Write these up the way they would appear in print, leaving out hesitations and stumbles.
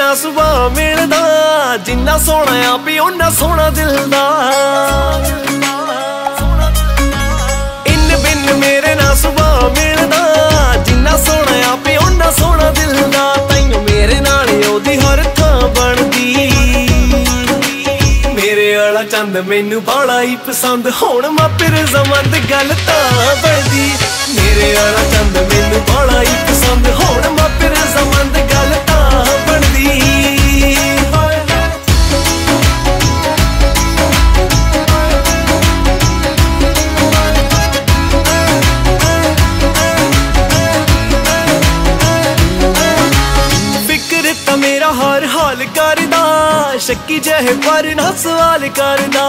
ਨਾਲ ਸੁਭਾਅ ਮਿਲਦਾ, ਜਿੰਨਾ ਸੋਹਣਾ ਆਪੀ ਓਨਾ ਸੋਹਣਾ ਦਿਲ ਦਾ। ਇੰਨ ਬਿੰਨ ਮੇਰੇ ਨਾਲ ਸੁਭਾਅ ਮਿਲਦਾ, ਜਿੰਨਾ ਸੋਹਣਾ ਆਪੀ ਓਨਾ ਸੋਹਣਾ ਦਿਲ ਦਾ। ਤੈਨੂੰ ਮੇਰੇ ਨਾਲ ਉਹਦੀ ਹਰ ਥਾਂ ਬਣਦੀ, ਮੇਰੇ ਵਾਲਾ ਚੰਦ ਮੈਨੂੰ ਬਾਲਾ ਹੀ ਪਸੰਦ। ਹੁਣ ਮਾਪੇ ਰਜ਼ਾਮੰਦ ਗੱਲ ਤਾਂ ਬਣਦੀ, ਮੇਰੇ ਵਾਲਾ ਚੰਦ ਮੈਨੂੰ ਬਾਲਾ ਹੀ ਪਸੰਦ। ਹੁਣ ਮਾਪੇ ਰਜ਼ਾਮੰਦ ਗੱਲ ਤਾਂ ਬਣਦੀ। ਫਿਕਰ ਤਾਂ ਮੇਰਾ ਹਰ ਹਾਲ ਕਰਦਾ, ਸ਼ੱਕੀ ਜਿਹੇ ਪਰ ਨਾ ਸਵਾਲ ਕਰਦਾ।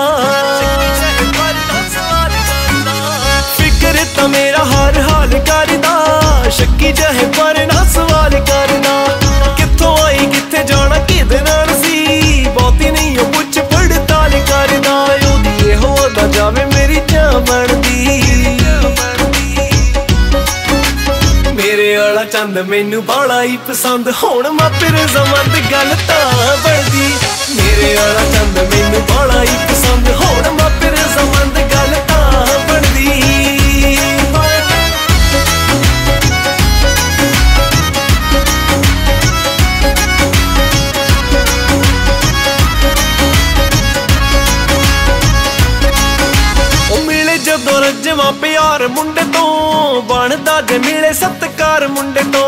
ਫਿਕਰ ਤਾਂ ਮੇਰਾ ਹਰ ਹਾਲ ਕਰਦਾ, ਸ਼ੱਕੀ ਜਿਹੇ ਪਰ ਨਾ ਸਵਾਲ ਕਰਦਾ। ਕਿੱਥੋਂ ਆਈ ਕਿੱਥੇ ਜਾਣਾ ਕਿਹਦੇ ਨਾਲ ਸੀ, ਬਹੁਤੀ ਨਹੀਂ ਉਹ ਪੁੱਛ ਪੜਤਾਲ ਕਰਦਾ। ਉਹਦੀ ਇਹੋ ਅਦਾ ਜਾਵੇ ਮੇਰੀ ਜਾਨ ਬਣਦੀ, ਮੇਰੇ ਵਾਲਾ ਚੰਦ ਮੈਨੂੰ ਬਾਲਾ ਹੀ ਪਸੰਦ। ਹੁਣ ਮਾਪੇ ਰਜ਼ਾਮੰਦ ਗੱਲ ਤਾਂ ਬਣਦੀ, ਮੇਰੇ ਵਾਲਾ ਚੰਦ ਮੈਨੂੰ ਬਾਲਾ ਹੀ ਪਸੰਦ। ਹੁਣ ਮਾਪੇ ਰਜ਼ਾਮੰਦ ਗੱਲ ਤਾਂ ਬਣਦੀ। ਉਹ ਮਿਲੇ ਜਦੋਂ ਰੱਜਵਾਂ ਪਿਆਰ ਮੁੰਡੇ ਤੋਂ, ਬਣਦਾ ਜੇ ਮਿਲੇ ਸਤਿਕਾਰ ਮੁੰਡੇ ਤੋਂ।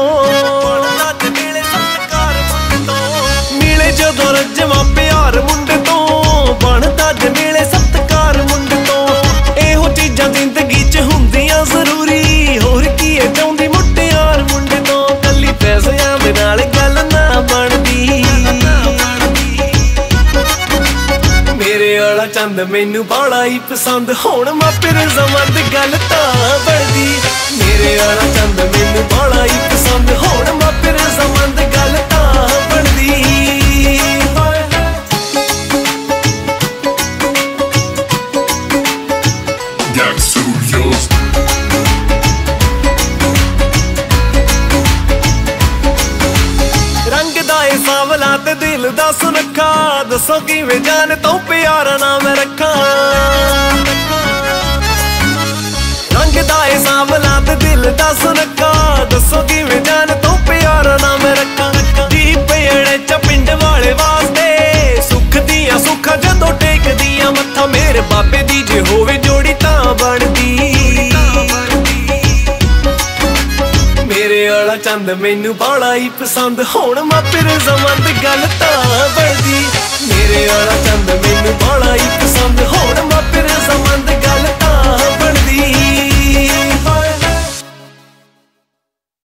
ਮਿਲੇ ਜਦੋਂ ਰੱਜਵਾਂ ਪਿਆਰ ਮੁੰਡੇ ਤੋਂ, ਬਣਦਾ ਜੇ ਮਿਲੇ ਸਤਿਕਾਰ ਮੁੰਡੇ ਤੋਂ। ਇਹੋ ਚੀਜ਼ਾਂ ਜ਼ਿੰਦਗੀ ਚ ਹੁੰਦੀਆਂ ਜ਼ਰੂਰੀ, ਹੋਰ ਕੀ ਹੈ ਚਾਹੁੰਦੀ ਮੁਟਿਆਰ ਮੁੰਡੇ ਤੋਂ। ਕੱਲੀ ਪੈਸਿਆਂ ਦੇ ਨਾਲ ਗੱਲ ਨਾ ਬਣਦੀ, ਮੇਰੇ ਵਾਲਾ ਚੰਦ ਮੈਨੂੰ ਬਾਲਾ ਹੀ ਪਸੰਦ। ਹੁਣ ਮਾਪੇ ਰਜ਼ਾਮੰਦ ਗੱਲ ਤਾਂ ਬਣਦੀ, ਮੇਰੇ ਵਾਲਾ ਚੰਦ ਮੈਨੂੰ ਬਾਲਾ ਹੀ ਪਸੰਦ। ਹੁਣ ਮਾਪੇ ਰਜ਼ਾਮੰਦ ਗੱਲ ਤਾਂ ਬਣਦੀ। ਰੰਗ ਦਾ ਏ ਸਾਵਲਾ ਤੇ ਦਿਲ ਦਾ ਸੁਨੱਖਾ, ਦੱਸੋ ਕਿਵੇਂ ਜਾਨ ਤੋਂ ਪਿਆਰਾ ਨਾ ਮੈਂ ਰੱਖਾਂ। ਰੰਗ ਦਾ ਏ ਸਾਵਲਾ ਤੇ ਦਿਲ ਦਾ ਸੁਨੱਖਾ, ਦੱਸੋ ਕਿਵੇਂ ਜਾਨ ਤੋਂ ਪਿਆਰਾ ਨਾ ਮੈਂ ਰੱਖਾਂ। ਜੀ ਪੇੜੇ ਚ ਪਿੰਡ ਵਾਲੇ ਵਾਸਤੇ, ਸੁੱਖ ਦੀਆਂ ਸੁੱਖਾਂ ਜਦੋਂ ਟੇਕਦੀਆਂ ਮੱਥਾ। ਮੇਰੇ ਬਾਬੇ ਦੀ ਜੇ ਹੋਵੇ ਜੋੜੀ ਤਾਂ ਬਣਦੀ, ਮੇਰੇ ਵਾਲਾ ਚੰਦ ਮੈਨੂੰ ਬਾਲਾ ਹੀ ਪਸੰਦ। ਹੁਣ ਮਾਪੇ ਰਜ਼ਾਮੰਦ ਗੱਲ ਤਾਂ ਬਣਦੀ, ਮੇਰੇ ਵਾਲਾ ਚੰਦ ਮੈਨੂੰ ਬਾਲਾ ਹੀ ਪਸੰਦ।